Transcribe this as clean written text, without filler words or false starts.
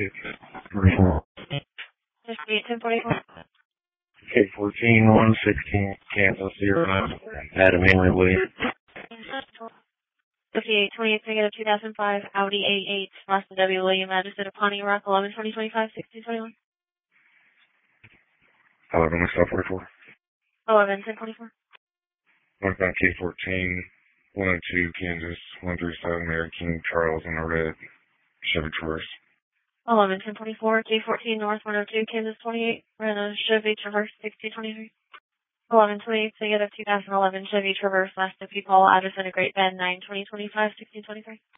44. Just be at 1044. K14, 116, Kansas 09. Adam Henry Williams. 5828 negative 2005 Audi A8 Boston W. William address at Pawnee Rock 11 2025 1621. Hello, myself 44. 11 1024. Northbound K14, 102 Kansas 137 American Charles in a red Chevy Traverse. 11 1024 K14 North 102 Kansas 28 Renault Chevy Traverse 1623. 1128 negative 2011 Chevy Traverse last of Paul address at a Great Bend 9 2025 1623.